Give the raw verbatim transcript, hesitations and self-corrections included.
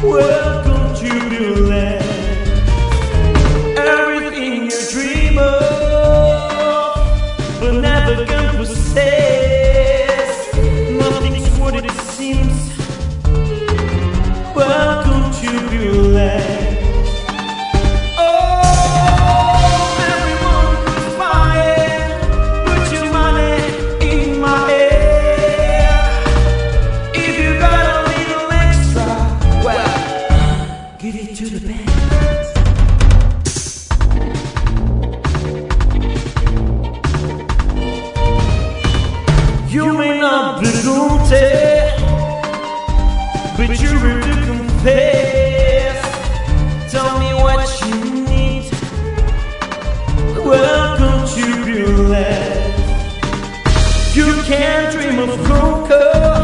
Welcome to Bueller. Everything you dream of, but never can possess. Nothing's what it seems. Welcome to Bueller. Give it to the band. You may not be guilty, but you will to confess. Tell me what you need. Welcome to Bueller. You can't dream of cocoa.